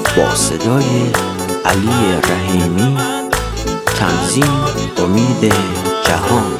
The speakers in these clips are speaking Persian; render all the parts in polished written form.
با صدای علی رحیمی، تنظیم امید جهان.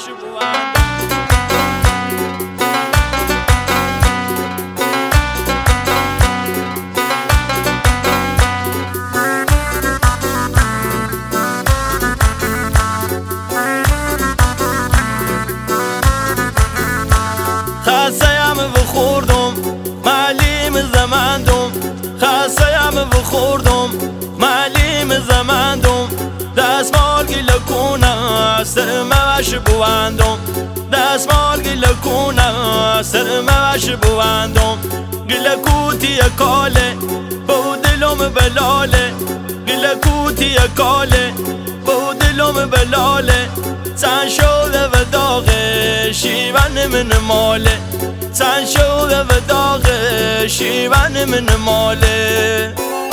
خسته‌ام و خوردم معلم زمندم، خسته‌ام و خوردم معلم زمندم، دستمال گله کنه سر موش بوندم، دستمال گله کنه سر موش بوندم، گله کوتی کاله با دلم بلاله، گله کوتی کاله با دلم بلاله، زن شده و داغ شیون من ماله، زن شده و داغ شیون من ماله.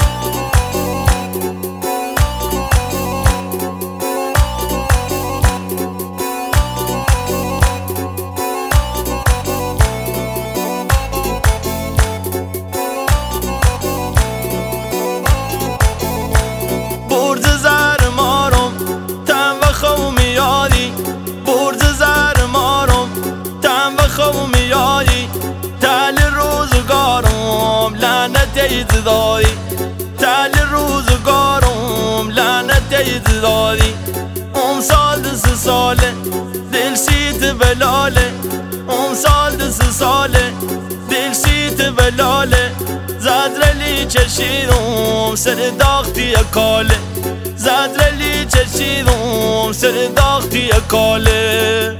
برز زر مارم تن و خومی یادی، برز زر مارم تن و خومی یادی، تل روزگارم لعنت ایت دادی، تل روزگارم لعنت ایت دادی، سال دست ساله دل سیت بلاله، سال دست ساله دل سیت بلاله، زدرلی چشیدم سر داختی کاله، زدرلی چشیدم سر داختی کاله.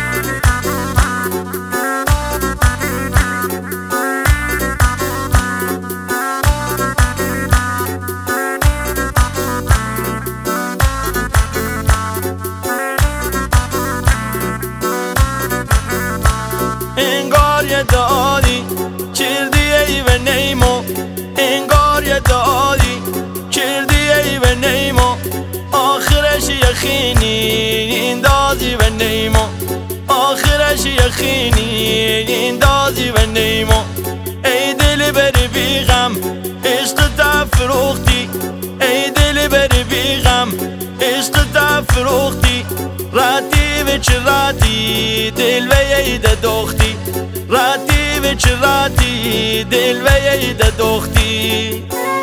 انگار یه دادی کردی ای و نیمو، انگار یه دادی کردی ای و نیمو، آخرش یخینی این دادی و نیمو، آخرش یخینی این دادی و نیمو، ای دل بری بیغم عشق تفروختی، ای دل بری بیغم عشق تفروختی، راتی و چراتی دل و عید دختی، راتی و چراتی دل و عید دختی.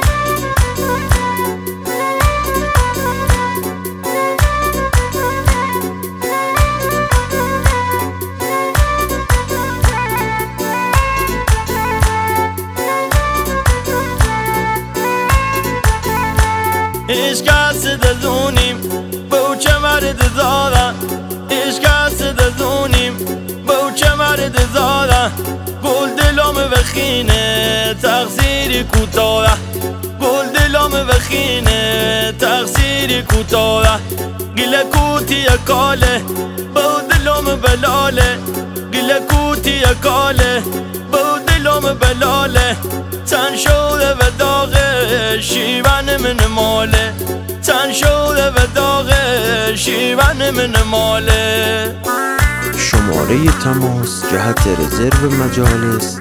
عشق است دزونیم بوچه مرد زاده، عشق است دزونیم بوچه مرد زاده، گل دلم وخینه تقصیری کوتاه، گل دلم وخینه تقصیری کوتاه، گله کوتی کاله با دلم بلاله، گله کوتی کاله با دلم بلاله، تن شده و داغ شیون من ماله، تن شده و داغ شیون من ماله. شماره تماس جهت رزرو مجالس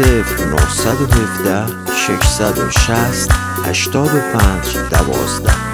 0917 660 85 12.